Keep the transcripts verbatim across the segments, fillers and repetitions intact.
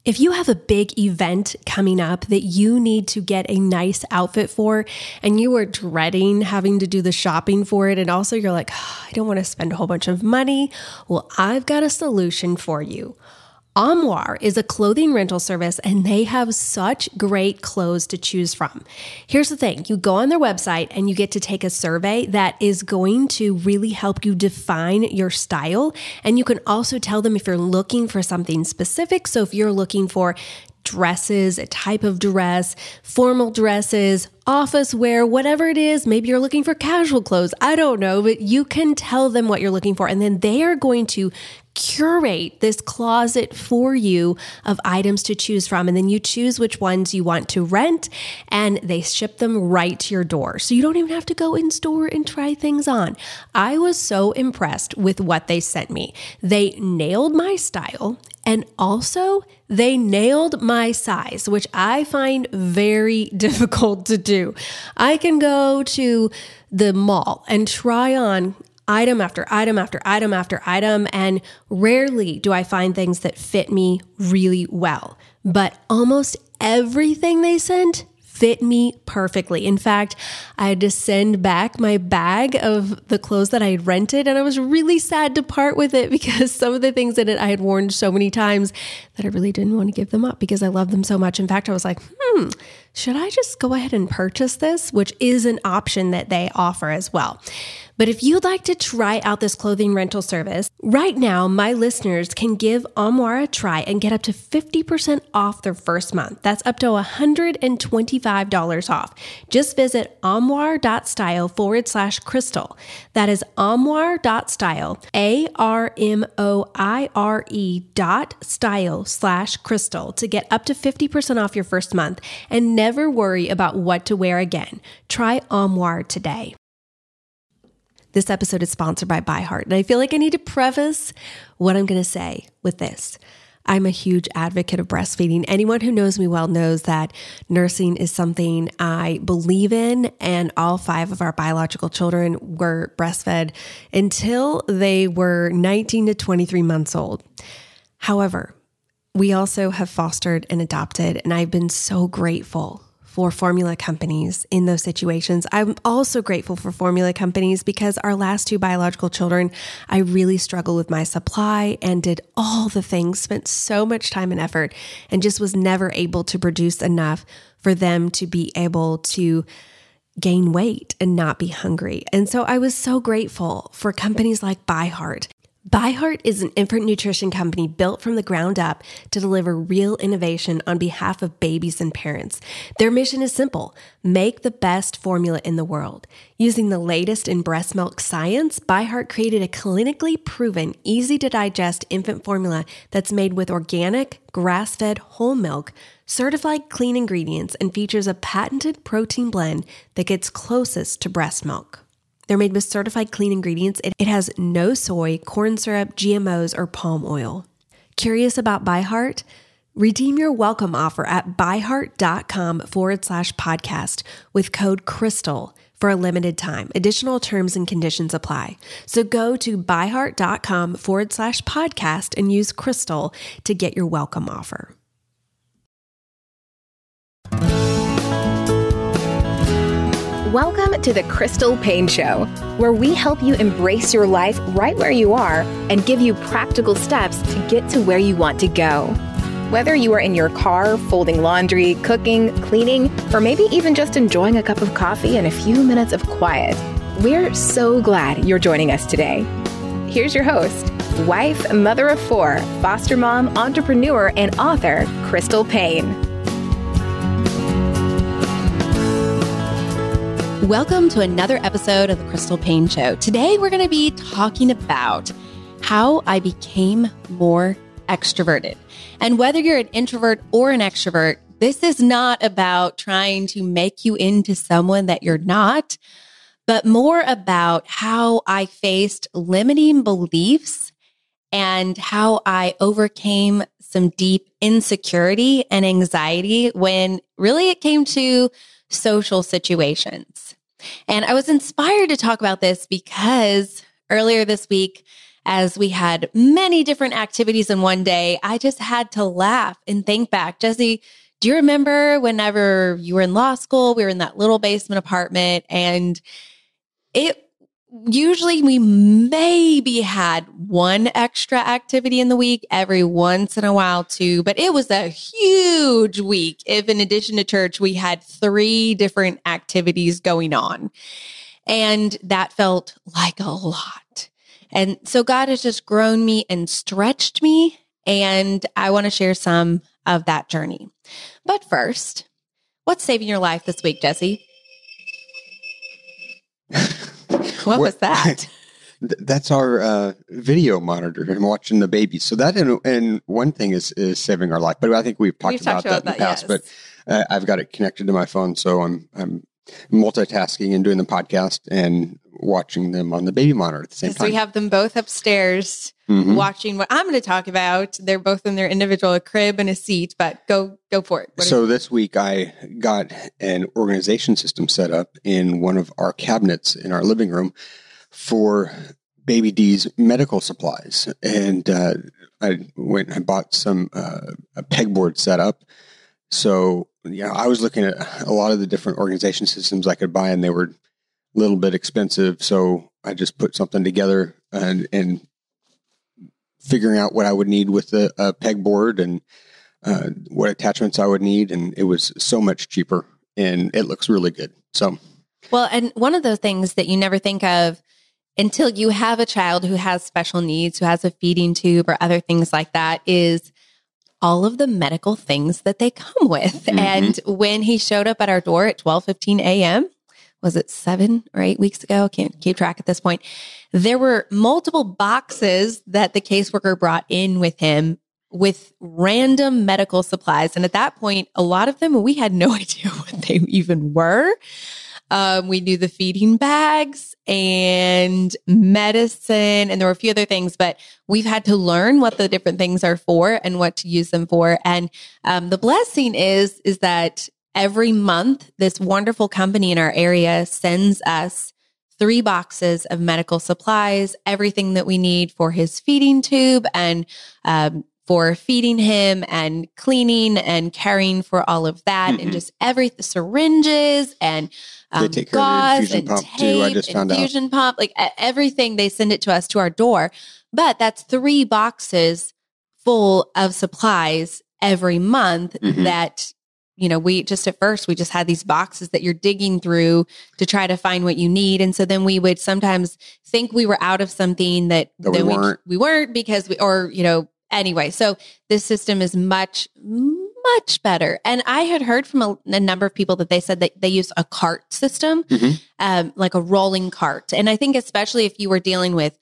If you have a big event coming up that you need to get a nice outfit for, and you are dreading having to do the shopping for it, and also you're like, oh, I don't want to spend a whole bunch of money, well, I've got a solution for you. Armoire is a clothing rental service, and they have such great clothes to choose from. Here's the thing. You go on their website and you get to take a survey that is going to really help you define your style. And you can also tell them if you're looking for something specific. So if you're looking for dresses, a type of dress, formal dresses, office wear, whatever it is, maybe you're looking for casual clothes. I don't know, but you can tell them what you're looking for. And then they are going to curate this closet for you of items to choose from. And then you choose which ones you want to rent, and they ship them right to your door. So you don't even have to go in store and try things on. I was so impressed with what they sent me. They nailed my style, and also they nailed my size, which I find very difficult to do. I can go to the mall and try on item after item after item after item, and rarely do I find things that fit me really well. But almost everything they sent fit me perfectly. In fact, I had to send back my bag of the clothes that I had rented, and I was really sad to part with it because some of the things in it I had worn so many times that I really didn't want to give them up because I love them so much. In fact, I was like, hmm, should I just go ahead and purchase this? Which is an option that they offer as well. But if you'd like to try out this clothing rental service, right now, my listeners can give Armoire a try and get up to fifty percent off their first month. That's up to one hundred twenty-five dollars off. Just visit armoire.style forward slash crystal. That is armoire.style, A R M O I R E dot style slash crystal to get up to fifty percent off your first month and never worry about what to wear again. Try Armoire today. This episode is sponsored by ByHeart, and I feel like I need to preface what I'm going to say with this. I'm a huge advocate of breastfeeding. Anyone who knows me well knows that nursing is something I believe in, and all five of our biological children were breastfed until they were nineteen to twenty-three months old. However, we also have fostered and adopted, and I've been so grateful for formula companies in those situations. I'm also grateful for formula companies because our last two biological children, I really struggled with my supply and did all the things, spent so much time and effort, and just was never able to produce enough for them to be able to gain weight and not be hungry. And so I was so grateful for companies like ByHeart. ByHeart is an infant nutrition company built from the ground up to deliver real innovation on behalf of babies and parents. Their mission is simple: make the best formula in the world. Using the latest in breast milk science, ByHeart created a clinically proven, easy to digest infant formula that's made with organic, grass-fed whole milk, certified clean ingredients, and features a patented protein blend that gets closest to breast milk. They're made with certified clean ingredients. It, it has no soy, corn syrup, G M Os, or palm oil. Curious about ByHeart? Redeem your welcome offer at byheart.com forward slash podcast with code CRYSTAL for a limited time. Additional terms and conditions apply. So go to byheart.com forward slash podcast and use CRYSTAL to get your welcome offer. Welcome to the Crystal Paine Show, where we help you embrace your life right where you are and give you practical steps to get to where you want to go. Whether you are in your car, folding laundry, cooking, cleaning, or maybe even just enjoying a cup of coffee and a few minutes of quiet, we're so glad you're joining us today. Here's your host, wife, mother of four, foster mom, entrepreneur, and author, Crystal Paine. Welcome to another episode of the Crystal Paine Show. Today, we're going to be talking about how I became more extroverted. And whether you're an introvert or an extrovert, this is not about trying to make you into someone that you're not, but more about how I faced limiting beliefs and how I overcame some deep insecurity and anxiety when really it came to social situations. And I was inspired to talk about this because earlier this week as we had many different activities in one day, I just had to laugh and think back. Jesse, do you remember whenever you were in law school, we were in that little basement apartment, and it usually we maybe had one extra activity in the week every once in a while too, but it was a huge week if in addition to church, we had three different activities going on. And that felt like a lot. And so God has just grown me and stretched me. And I want to share some of that journey. But first, what's saving your life this week, Jesse? What was that? That's our uh, video monitor. I'm watching the babies. So that and, and one thing is, is saving our life. But I think we've talked, we've about, talked about that in that, the past. Yes. But uh, I've got it connected to my phone, so I'm I'm multitasking and doing the podcast and watching them on the baby monitor at the same yes, time. We have them both upstairs mm-hmm. watching what I'm going to talk about. They're both in their individual crib and a seat, but go go for it. What so this week I got an organization system set up in one of our cabinets in our living room for Baby D's medical supplies. And uh, I went and I bought some uh, a pegboard set up. So, yeah, I was looking at a lot of the different organization systems I could buy, and they were a little bit expensive. So I just put something together and, and figuring out what I would need with the a pegboard and uh, what attachments I would need. And it was so much cheaper, and it looks really good. So, well, and one of those things that you never think of until you have a child who has special needs, who has a feeding tube or other things like that, is all of the medical things that they come with. Mm-hmm. And when he showed up at our door at twelve fifteen a.m., was it seven or eight weeks ago? I can't keep track at this point. There were multiple boxes that the caseworker brought in with him with random medical supplies. And at that point, a lot of them, we had no idea what they even were. Um, we knew the feeding bags and medicine, and there were a few other things, but we've had to learn what the different things are for and what to use them for. And um, the blessing is, is that every month, this wonderful company in our area sends us three boxes of medical supplies, everything that we need for his feeding tube and um, for feeding him and cleaning and caring for all of that, mm-hmm. and just every syringes and um, they take care of the infusion and pump tape, too. I just found infusion out. pump, like everything. They send it to us to our door, but that's three boxes full of supplies every month. Mm-hmm. That you know, we just at first we just had these boxes that you're digging through to try to find what you need, and so then we would sometimes think we were out of something that, that we weren't. We, we weren't because we, or you know. Anyway, so this system is much, much better. And I had heard from a, a number of people that they said that they use a cart system, mm-hmm. um, like a rolling cart. And I think especially if you were dealing with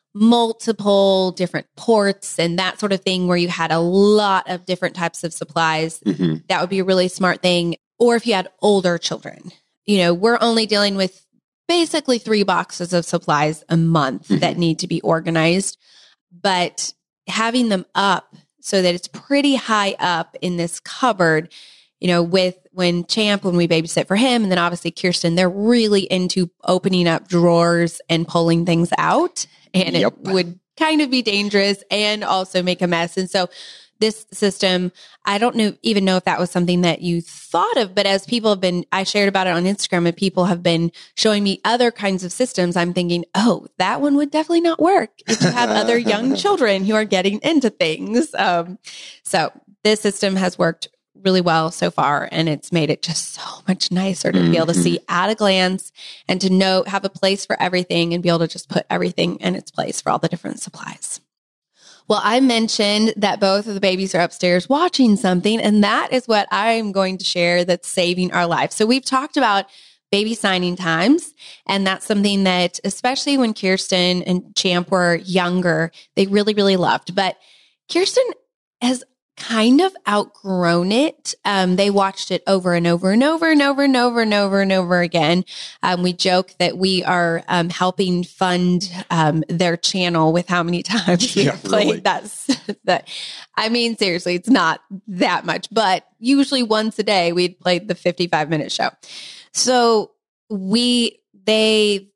multiple different ports and that sort of thing, where you had a lot of different types of supplies, mm-hmm. that would be a really smart thing. Or if you had older children, you know, we're only dealing with basically three boxes of supplies a month mm-hmm. that need to be organized. But having them up so that it's pretty high up in this cupboard, you know, with when Champ, when we babysit for him, and then obviously Kirsten, they're really into opening up drawers and pulling things out. And yep. it would kind of be dangerous and also make a mess. And so this system, I don't know, even know if that was something that you thought of, but as people have been, I shared about it on Instagram and people have been showing me other kinds of systems. I'm thinking, oh, that one would definitely not work if you have other young children who are getting into things. Um, so this system has worked really well so far, and it's made it just so much nicer to mm-hmm. be able to see at a glance and to know, have a place for everything and be able to just put everything in its place for all the different supplies. Well, I mentioned that both of the babies are upstairs watching something, and that is what I'm going to share that's saving our life. So we've talked about baby signing times, and that's something that, especially when Kirsten and Champ were younger, they really, really loved. But Kirsten has kind of outgrown it. Um, they watched it over and over and over and over and over and over and over again. Um, we joke that we are um, helping fund um, their channel with how many times we yeah, played really. that. That I mean, seriously, it's not that much, but usually once a day we'd played the fifty-five minute show. So we, they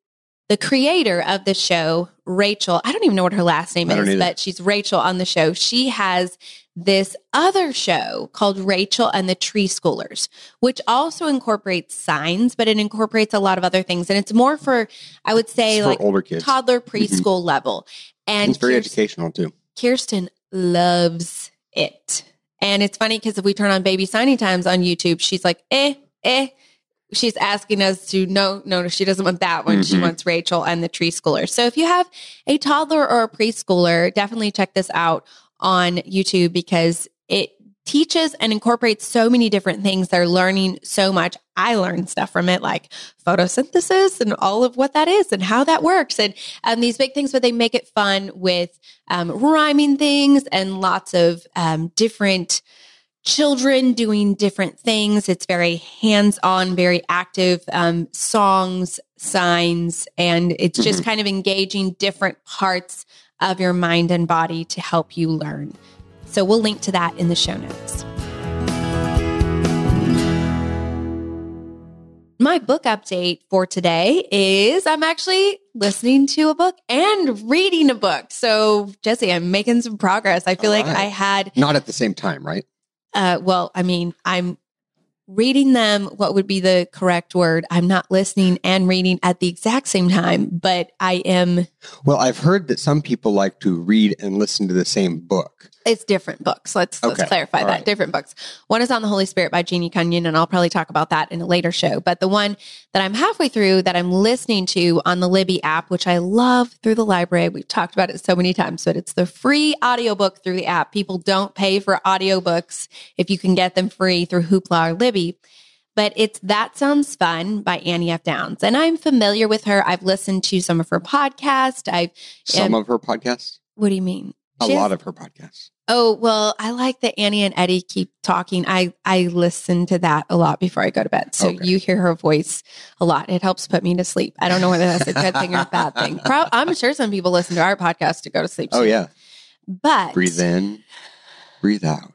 the creator of the show, Rachel, I don't even know what her last name is, either. but she's Rachel on the show. She has this other show called Rachel and the Tree Schoolers, which also incorporates signs, but it incorporates a lot of other things. And it's more for, I would say, It's for like older kids. toddler preschool Mm-hmm. level. And It's very Kirsten, educational too. Kirsten loves it. And it's funny because if we turn on Baby Signing Times on YouTube, she's like, eh, eh. She's asking us to, no, no, no, she doesn't want that one. Mm-hmm. She wants Rachel and the Tree Schoolers. So if you have a toddler or a preschooler, definitely check this out on YouTube because it teaches and incorporates so many different things. They're learning so much. I learned stuff from it, like photosynthesis and all of what that is and how that works and um, these big things, but they make it fun with um, rhyming things and lots of um, different children doing different things. It's very hands-on, very active um, songs, signs, and it's just Mm-hmm. kind of engaging different parts of your mind and body to help you learn. So we'll link to that in the show notes. My book update for today is I'm actually listening to a book and reading a book. So, Jesse, I'm making some progress. I feel All like right. I had Not at the same time, right? Uh, well, I mean, I'm reading them. What would be the correct word? I'm not listening and reading at the exact same time, but I am. Well, I've heard that some people like to read and listen to the same book. It's different books. Let's Okay. let's clarify All that. right. Different books. One is on the Holy Spirit by Jeannie Cunyon, and I'll probably talk about that in a later show. But the one that I'm halfway through that I'm listening to on the Libby app, which I love through the library. We've talked about it so many times, but it's the free audiobook through the app. People don't pay for audiobooks if you can get them free through Hoopla or Libby. But it's That Sounds Fun by Annie F. Downs. And I'm familiar with her. I've listened to some of her podcasts. I've Some um, of her podcasts? What do you mean? A She has- lot of her podcasts. Oh, well, I like that Annie and Eddie keep talking. I, I listen to that a lot before I go to bed. So Okay. you hear her voice a lot. It helps put me to sleep. I don't know whether that's a good thing or a bad thing. Pro- I'm sure some people listen to our podcast to go to sleep. Oh, too. yeah. But Breathe in, breathe out.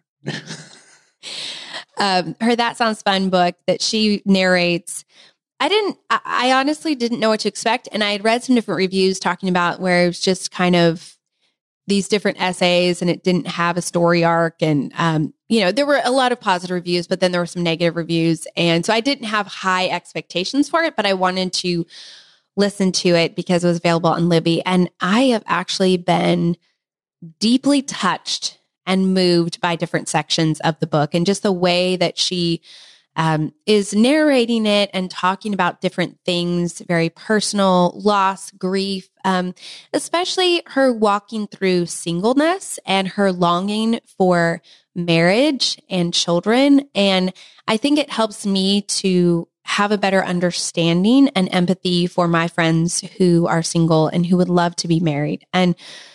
um, her That Sounds Fun book that she narrates, I didn't, I, I honestly didn't know what to expect. And I had read some different reviews talking about where it was just kind of these different essays and it didn't have a story arc. And, um, you know, there were a lot of positive reviews, but then there were some negative reviews. And so I didn't have high expectations for it, but I wanted to listen to it because it was available on Libby. And I have actually been deeply touched and moved by different sections of the book and just the way that she um, is narrating it and talking about different things, very personal, loss, grief, um, especially her walking through singleness and her longing for marriage and children. And I think it helps me to have a better understanding and empathy for my friends who are single and who would love to be married. And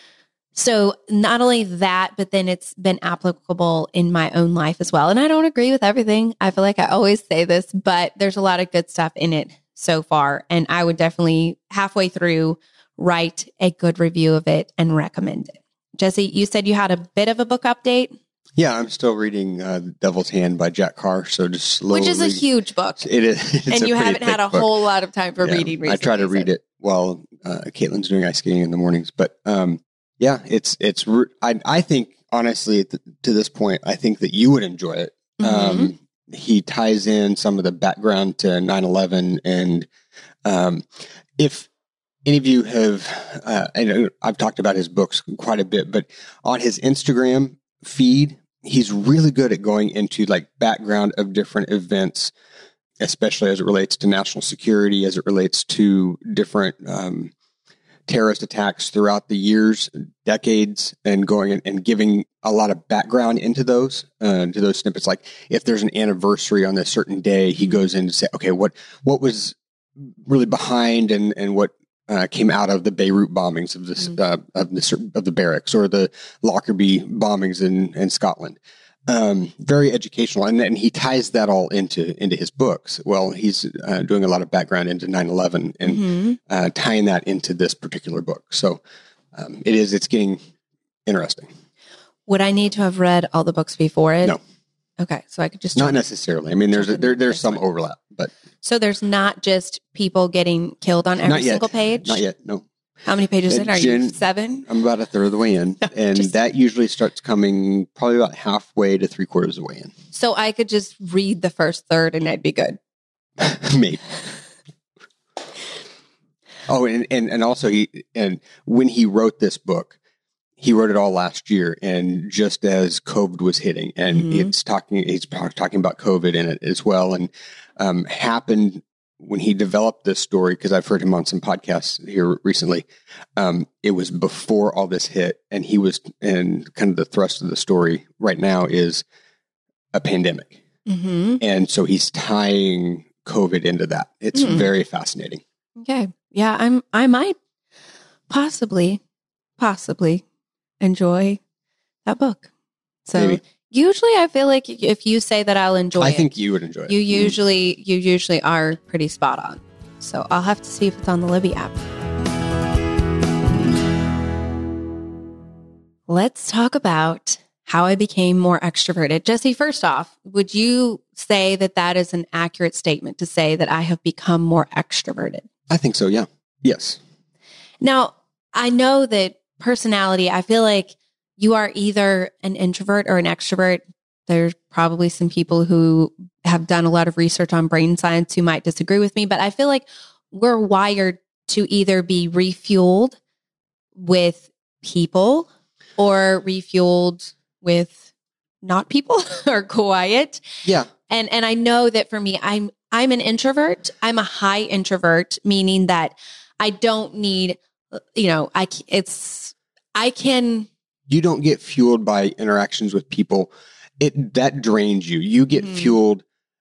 so not only that, but then it's been applicable in my own life as well. And I don't agree with everything. I feel like I always say this, but there's a lot of good stuff in it so far. And I would definitely halfway through write a good review of it and recommend it. Jesse, you said you had a bit of a book update. Yeah, I'm still reading uh, Devil's Hand by Jack Carr. So just slowly. Which is a huge book. It is. It's and a you pretty haven't had thick a book. whole lot of time for Yeah, reading recently. I try to read so- it while uh, Caitlin's doing ice skating in the mornings. But um, yeah, it's it's. re- I I think honestly th- to this point, I think that you would enjoy it. Um, he ties in some of the background to nine eleven, and um, if any of you have, uh, I know I've talked about his books quite a bit, but on his Instagram feed, he's really good at going into like background of different events, especially as it relates to national security, as it relates to different um, terrorist attacks throughout the years, decades, and going in and giving a lot of background into those, uh, to those snippets. Like if there's an anniversary on a certain day, he goes in to say, okay, what, what was really behind and, and what uh, came out of the Beirut bombings of this, Mhm. uh, of the, of the barracks, or the Lockerbie bombings in, in Scotland. Um, very educational. And then he ties that all into, into his books. Well, he's uh, doing a lot of background into nine eleven and Mhm. uh, tying that into this particular book. So um, it is, it's getting interesting. Would I need to have read all the books before it? No. Okay. So I could just Not necessarily. I mean, there's, Jump in there, there's this some one. overlap, But so there's not just people getting killed on every not yet. single page? Not yet, no. How many pages Uh, in? Are Jen- you seven? I'm about a third of the way in, and Just- that usually starts coming probably about halfway to three quarters of the way in. So I could just read the first third and I'd be good. Maybe. Oh, and, and, and also he, and when he wrote this book, he wrote it all last year, and just as COVID was hitting, and Mhm. it's talking, he's talking about COVID in it as well, and um, happened when he developed this story, because I've heard him on some podcasts here recently. Um, it was before all this hit, and he was, and kind of the thrust of the story right now is a pandemic, Mm-hmm. and so he's tying COVID into that. It's Mm. very fascinating. Okay. Yeah, I'm I might possibly, possibly enjoy that book. So Maybe. usually I feel like if you say that I'll enjoy I it, think you would enjoy it. you Mm. usually you usually are pretty spot on. So I'll have to see if it's on the Libby app. Let's talk about how I became more extroverted. Jesse, first off, would you say that that is an accurate statement to say that I have become more extroverted? I think so, yeah. Yes. Now, I know that personality, I feel like you are either an introvert or an extrovert. There's probably some people who have done a lot of research on brain science who might disagree with me, but I feel like we're wired to either be refueled with people or refueled with not people or quiet. Yeah. And and I know that for me, I'm I'm an introvert. I'm a high introvert, meaning that I don't need, you know, I c- it's I can. You don't get fueled by interactions with people. It that drains you. You get Mhm. fueled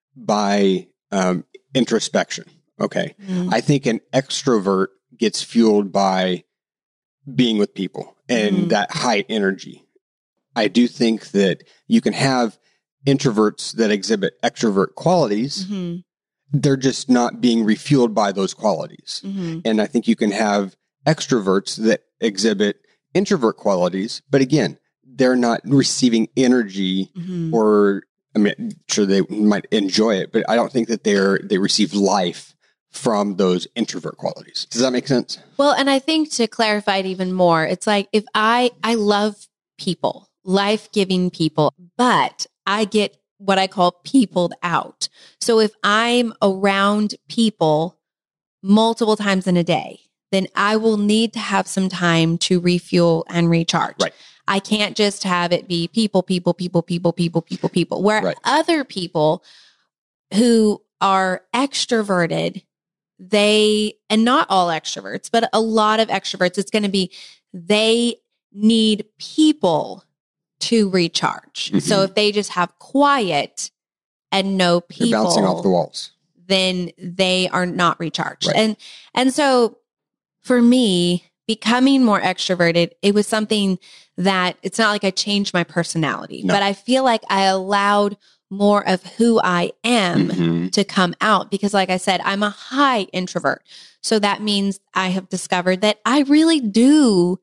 by um, introspection. Okay. Mm. I think an extrovert gets fueled by being with people and Mhm. that high energy. I do think that you can have introverts that exhibit extrovert qualities. Mhm. They're just not being refueled by those qualities. Mhm. And I think you can have extroverts that exhibit introvert qualities, but again, they're not receiving energy Mhm. or, I mean, sure they might enjoy it, but I don't think that they're, they receive life from those introvert qualities. Does that make sense? Well, and I think to clarify it even more, it's like if I I love people, life-giving people, but I get what I call peopled out. So if I'm around people multiple times in a day, then I will need to have some time to refuel and recharge. Right. I can't just have it be people, people, people, people, people, people, people. Where Right. other people who are extroverted, they, and not all extroverts, but a lot of extroverts, it's going to be they need people to recharge. Mhm. So if they just have quiet and no people, They're bouncing off the walls. then they are not recharged. Right. And and so for me, becoming more extroverted, it was something that it's not like I changed my personality, No. but I feel like I allowed more of who I am Mhm. to come out because like I said, I'm a high introvert. So that means I have discovered that I really do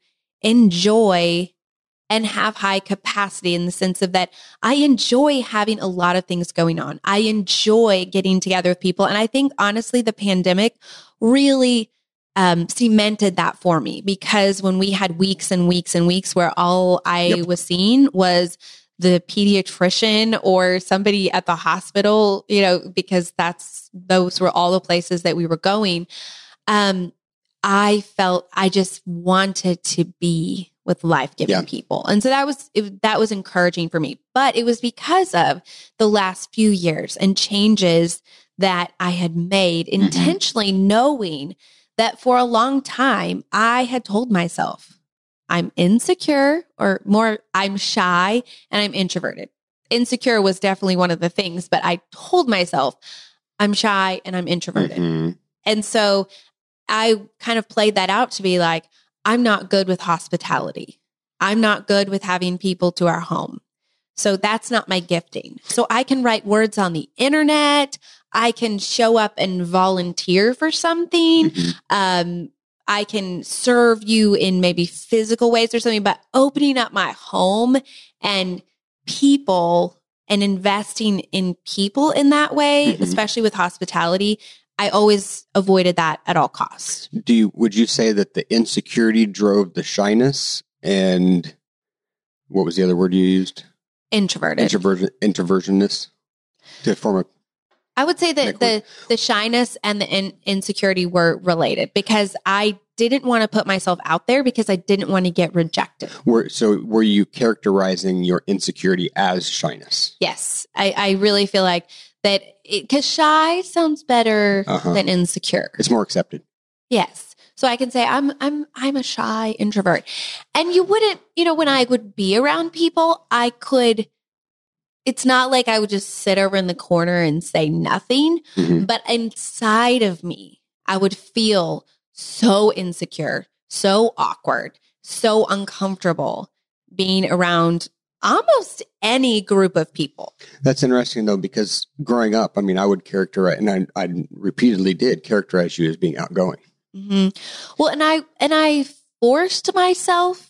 enjoy and have high capacity in the sense of that I enjoy having a lot of things going on. I enjoy getting together with people. And I think honestly, the pandemic really um, cemented that for me because when we had weeks and weeks and weeks where all I Yep. was seeing was the pediatrician or somebody at the hospital, you know, because that's, those were all the places that we were going. Um, I felt I just wanted to be with life-giving Yeah. people. And so that was, it, that was encouraging for me, but it was because of the last few years and changes that I had made Mm-hmm. intentionally knowing that for a long time, I had told myself, I'm insecure or more, I'm shy and I'm introverted. Insecure was definitely one of the things, but I told myself I'm shy and I'm introverted. Mhm. And so I kind of played that out to be like, I'm not good with hospitality. I'm not good with having people to our home. So that's not my gifting. So I can write words on the internet. I can show up and volunteer for something. Mhm. Um, I can serve you in maybe physical ways or something, but opening up my home and people and investing in people in that way, mm-hmm. especially with hospitality, I always avoided that at all costs. Do you, would you say that the insecurity drove the shyness, and what was the other word you used? Introverted. Introversion, introversionness to form a I would say that the, the shyness and the in, insecurity were related, because I didn't want to put myself out there because I didn't want to get rejected. Were, so were you characterizing your insecurity as shyness? Yes. I, I really feel like that, because shy sounds better uh-huh. than insecure. It's more accepted. Yes. So I can say I'm I'm I'm a shy introvert. And you wouldn't, you know, when I would be around people, I could, it's not like I would just sit over in the corner and say nothing, mm-hmm. but inside of me, I would feel so insecure, so awkward, so uncomfortable being around almost any group of people. That's interesting, though, because growing up, I mean, I would characterize, and I, I repeatedly did characterize you as being outgoing. Mm-hmm. Well, and I and I forced myself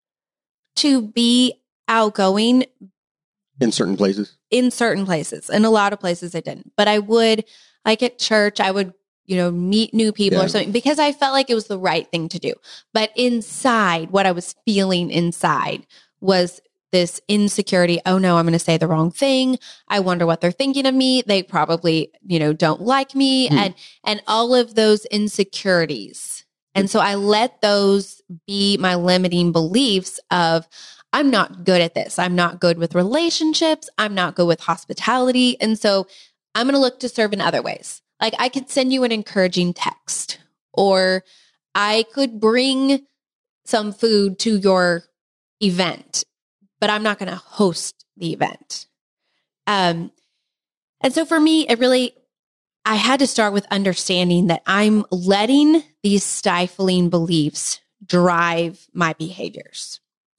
to be outgoing in certain places. In certain places, in a lot of places, I didn't. But I would, like at church, I would, you know, meet new people yeah. or something, because I felt like it was the right thing to do. But inside, what I was feeling inside was this insecurity. Oh no, I'm going to say the wrong thing. I wonder what they're thinking of me. They probably, you know, don't like me, hmm. and and all of those insecurities. And so I let those be my limiting beliefs of, I'm not good at this. I'm not good with relationships. I'm not good with hospitality. And so I'm going to look to serve in other ways. Like I could send you an encouraging text, or I could bring some food to your event, but I'm not going to host the event. Um, and so for me, it really, I had to start with understanding that I'm letting these stifling beliefs drive my behaviors.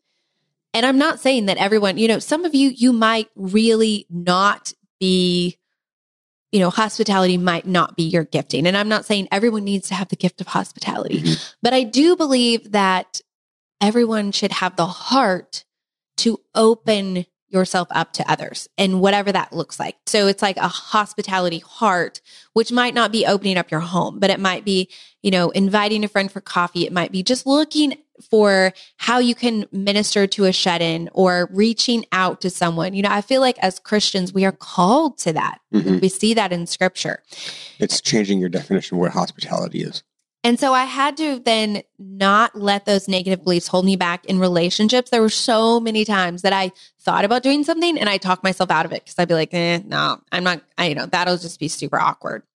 And I'm not saying that everyone, you know, some of you, you might really not be, you know, hospitality might not be your gifting. And I'm not saying everyone needs to have the gift of hospitality, mm-hmm. but I do believe that everyone should have the heart to open yourself up to others, and whatever that looks like. So it's like a hospitality heart, which might not be opening up your home, but it might be, you know, inviting a friend for coffee. It might be just looking for how you can minister to a shut-in, or reaching out to someone. You know, I feel like as Christians, we are called to that. Mm-hmm. We see that in scripture. It's changing your definition of what hospitality is. And so I had to then not let those negative beliefs hold me back in relationships. There were so many times that I thought about doing something and I talked myself out of it, because I'd be like, eh, no, I'm not, I, you know, that'll just be super awkward.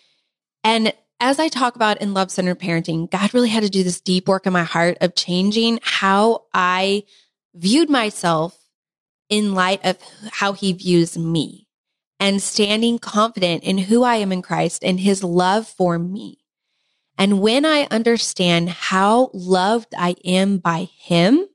And as I talk about in love-centered parenting, God really had to do this deep work in my heart of changing how I viewed myself in light of how he views me, and standing confident in who I am in Christ and his love for me. And when I understand how loved I am by him,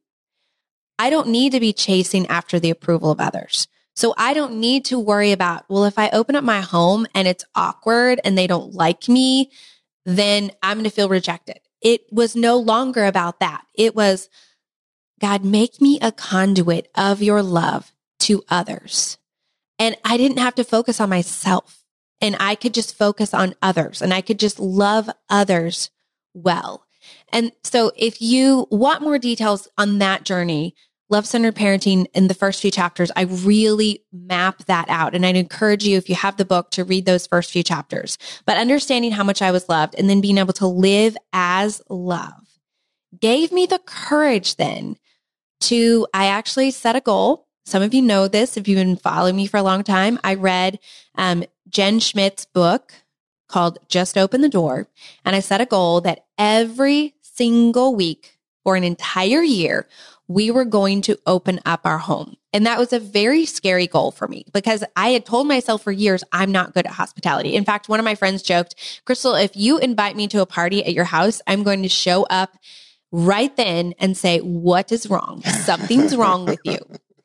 I don't need to be chasing after the approval of others. So I don't need to worry about, well, if I open up my home and it's awkward and they don't like me, then I'm going to feel rejected. It was no longer about that. It was, God, make me a conduit of your love to others. And I didn't have to focus on myself. And I could just focus on others, and I could just love others well. And so if you want more details on that journey, Love-Centered Parenting, in the first few chapters, I really map that out. And I'd encourage you, if you have the book, to read those first few chapters. But understanding how much I was loved, and then being able to live as love, gave me the courage then to, I actually set a goal. Some of you know this if you've been following me for a long time. I read um, Jen Schmidt's book called Just Open the Door. And I set a goal that every single week for an entire year, we were going to open up our home. And that was a very scary goal for me, because I had told myself for years, I'm not good at hospitality. In fact, one of my friends joked, Crystal, if you invite me to a party at your house, I'm going to show up right then and say, what is wrong? Something's wrong with you.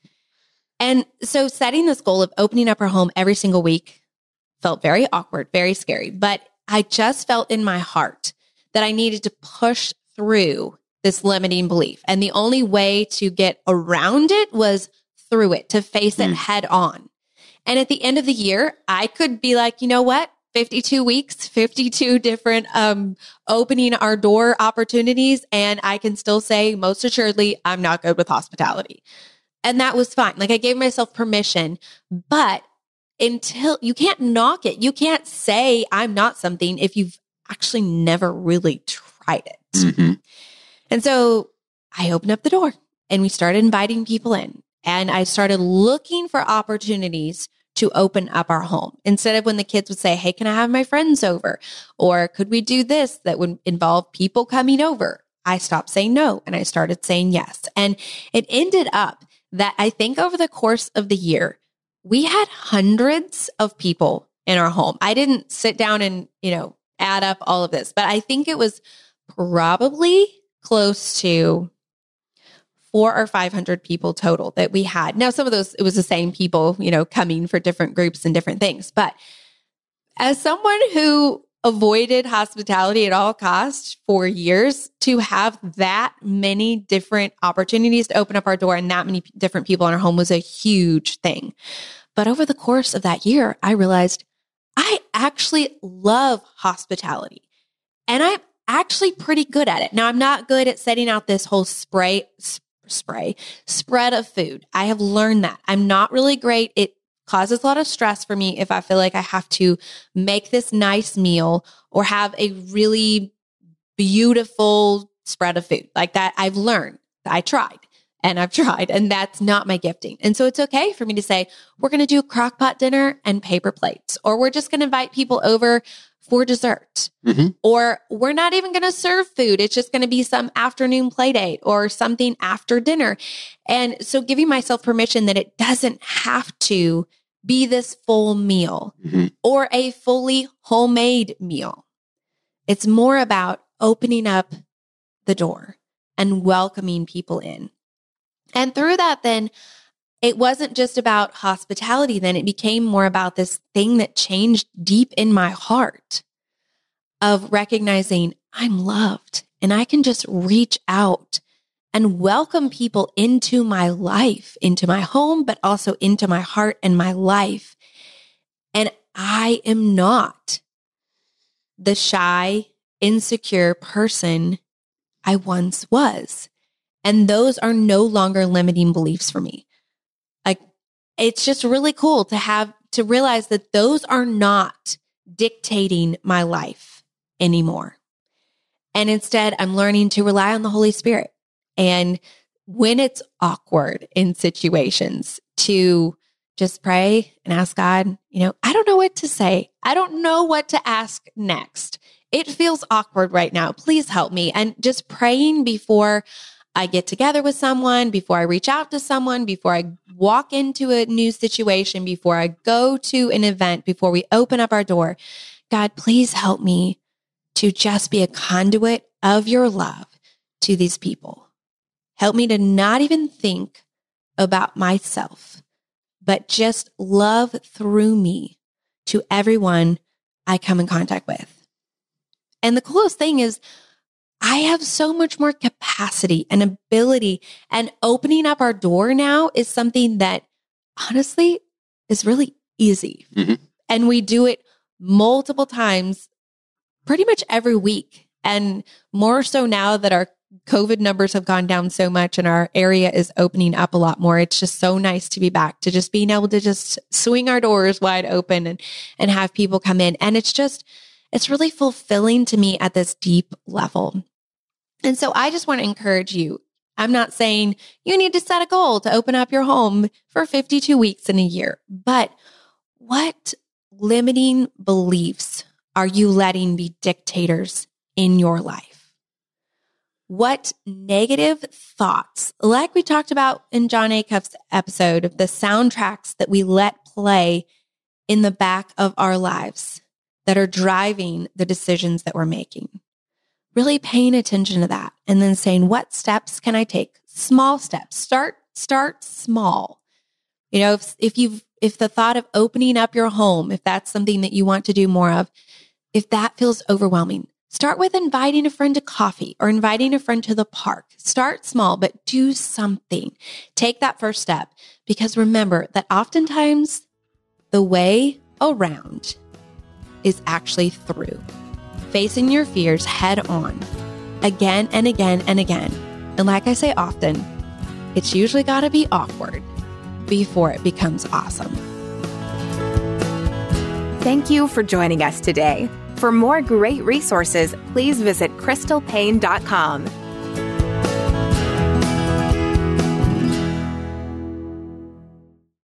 And so setting this goal of opening up our home every single week felt very awkward, very scary. But I just felt in my heart that I needed to push through this limiting belief. And the only way to get around it was through it, to face it mm. head on. And at the end of the year, I could be like, you know what? fifty-two weeks, fifty-two different um, opening our door opportunities. And I can still say, most assuredly, I'm not good with hospitality. And that was fine. Like I gave myself permission, but until you can't knock it, you can't say I'm not something if you've actually never really tried it. Mm-hmm. And so I opened up the door and we started inviting people in, and I started looking for opportunities to open up our home. Instead of when the kids would say, hey, can I have my friends over? Or could we do this that would involve people coming over? I stopped saying no and I started saying yes. And it ended up that I think over the course of the year, we had hundreds of people in our home. I didn't sit down and, you know, add up all of this, but I think it was probably close to four or five hundred people total that we had. Now, some of those, it was the same people, you know, coming for different groups and different things. But as someone who avoided hospitality at all costs for years, to have that many different opportunities to open up our door and that many different people in our home was a huge thing. But over the course of that year, I realized I actually love hospitality and I'm actually pretty good at it. Now, I'm not good at setting out this whole spray, sp- spray, spread of food. I have learned that. I'm not really great. It causes a lot of stress for me if I feel like I have to make this nice meal or have a really beautiful spread of food like that. I've learned. I tried and I've tried, and that's not my gifting. And so it's okay for me to say, we're going to do a crock pot dinner and paper plates, or we're just going to invite people over for dessert, Mm-hmm. or we're not even going to serve food. It's just going to be some afternoon play date or something after dinner. And so giving myself permission that it doesn't have to be this full meal Mm-hmm. or a fully homemade meal. It's more about opening up the door and welcoming people in. And through that, then it wasn't just about hospitality. Then it became more about this thing that changed deep in my heart of recognizing I'm loved and I can just reach out and welcome people into my life, into my home, but also into my heart and my life. And I am not the shy, insecure person I once was. And those are no longer limiting beliefs for me. Like, it's just really cool to have, to realize that those are not dictating my life anymore. And instead, I'm learning to rely on the Holy Spirit. And when it's awkward in situations, to just pray and ask God, you know, I don't know what to say. I don't know what to ask next. It feels awkward right now. Please help me. And just praying before I get together with someone, before I reach out to someone, before I walk into a new situation, before I go to an event, before we open up our door. God, please help me to just be a conduit of your love to these people. Help me to not even think about myself, but just love through me to everyone I come in contact with. And the coolest thing is, I have so much more capacity and ability, and opening up our door now is something that honestly is really easy. Mm-hmm. And we do it multiple times, pretty much every week. And more so now that our COVID numbers have gone down so much and our area is opening up a lot more. It's just so nice to be back, to just being able to just swing our doors wide open and, and have people come in. And it's just, it's really fulfilling to me at this deep level. And so I just want to encourage you. I'm not saying you need to set a goal to open up your home for fifty-two weeks in a year, but what limiting beliefs are you letting be dictators in your life? What negative thoughts, like we talked about in John Acuff's episode of the soundtracks that we let play in the back of our lives that are driving the decisions that we're making? Really paying attention to that and then saying, what steps can I take? Small steps. Start, start small. You know, if, if you've, if the thought of opening up your home, if that's something that you want to do more of, if that feels overwhelming, start with inviting a friend to coffee or inviting a friend to the park. Start small, but do something. Take that first step, because remember that oftentimes The way around is actually through, facing your fears head on, again and again and again. And like I say often, it's usually got to be awkward before it becomes awesome. Thank you for joining us today. For more great resources, please visit crystal paine dot com.